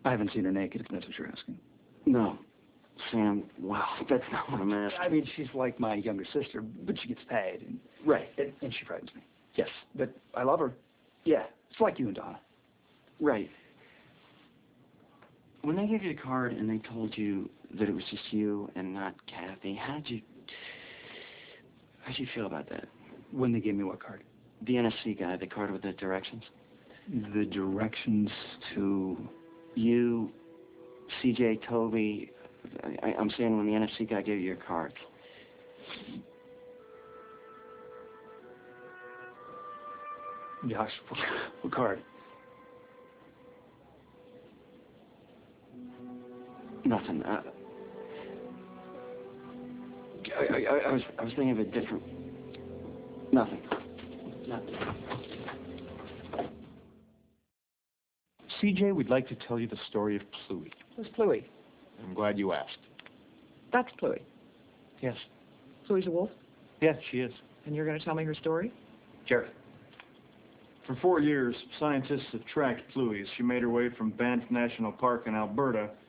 I haven't seen her naked, if that's what you're asking. No. Sam, wow, that's not what I'm asking. I mean, she's like my younger sister, but she gets paid. And, right. And she frightens me. Yes, but I love her. Yeah, it's like you and Donna. Right. When they gave you the card and they told you that it was just you and not Kathy, how'd you feel about that? When they gave me what card? The NFC guy, the card with the directions. The directions to... You, CJ, Toby... I'm saying when the NFC guy gave you your card. Josh, what card? Nothing. I was thinking of a different... Nothing. Nothing. CJ, we'd like to tell you the story of Pluie. Who's Pluie? I'm glad you asked. That's Pluie. Yes. Pluie's a wolf? Yes, she is. And you're going to tell me her story? Jerry. For 4 years, scientists have tracked Pluie as she made her way from Banff National Park in Alberta